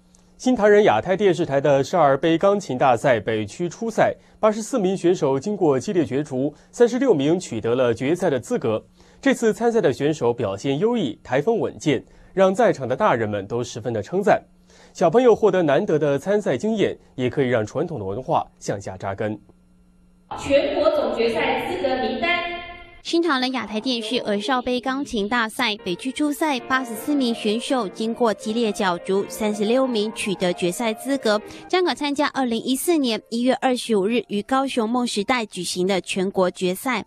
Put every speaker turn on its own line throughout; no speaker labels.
新唐人亚太电视台的少儿杯钢琴大赛北区初赛，84名选手经过激烈角逐，36名取得了决赛的资格。这次参赛的选手表现优异，台风稳健，让在场的大人们都十分的称赞。小朋友获得难得的参赛经验，也可以让传统的文化向下扎根。
全国总决赛资格名单。
新唐人亚太电视儿少杯钢琴大赛北区初赛，84名选手经过激烈角逐，36名取得决赛资格，将可参加2014年1月25日于高雄梦时代举行的全国决赛。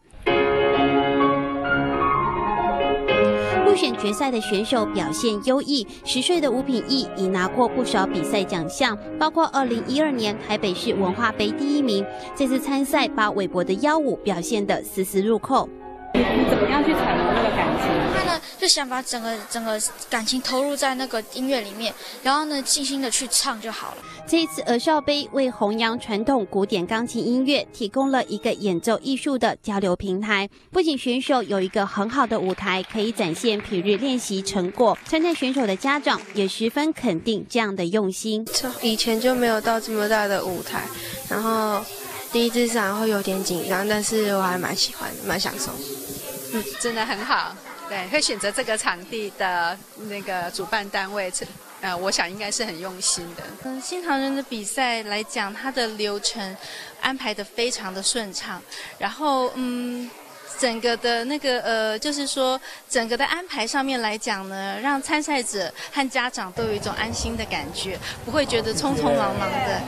入选决赛的选手表现优异，10岁的吴品义已拿过不少比赛奖项，包括2012年台北市文化杯第1名。这次参赛把韦伯的腰舞表现得丝丝入扣。
你怎么样去揣摩那个感情？
他呢就想把整个感情投入在那个音乐里面，然后呢静心的去唱就好了。
这一次儿少杯为弘扬传统古典钢琴音乐提供了一个演奏艺术的交流平台，不仅选手有一个很好的舞台可以展现平日练习成果，参赛选手的家长也十分肯定这样的用心。
以前就没有到这么大的舞台，然后第一次上会有点紧张，但是我还蛮喜欢的，蛮享受。
真的很好，对，会选择这个场地的那个主办单位，我想应该是很用心的。
新唐人的比赛来讲，它的流程安排得非常的顺畅，然后整个的那个就是说整个的安排上面来讲呢，让参赛者和家长都有一种安心的感觉，不会觉得匆匆忙忙的。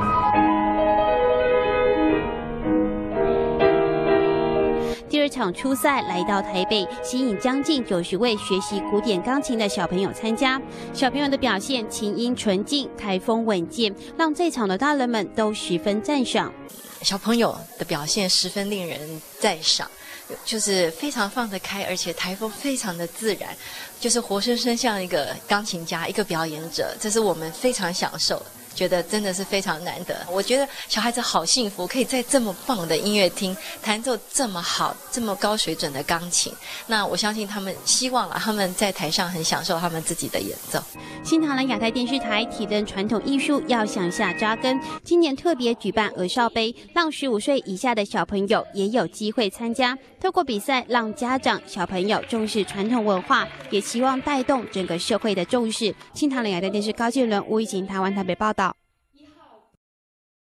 第2场初赛来到台北，吸引将近90位学习古典钢琴的小朋友参加。小朋友的表现琴音纯净，台风稳健，让在场的大人们都十分赞赏。
小朋友的表现十分令人赞赏，就是非常放得开，而且台风非常的自然，就是活生生像一个钢琴家，一个表演者，这是我们非常享受。觉得真的是非常难得，我觉得小孩子好幸福，可以在这么棒的音乐厅弹奏这么好、这么高水准的钢琴。那我相信他们希望他们在台上很享受他们自己的演奏。
新唐人亚太电视台体认传统艺术要向下扎根，今年特别举办儿少杯，让15岁以下的小朋友也有机会参加。透过比赛，让家长、小朋友重视传统文化，也希望带动整个社会的重视。新唐人亚太电视高建伦、吴以晴台湾台北报道。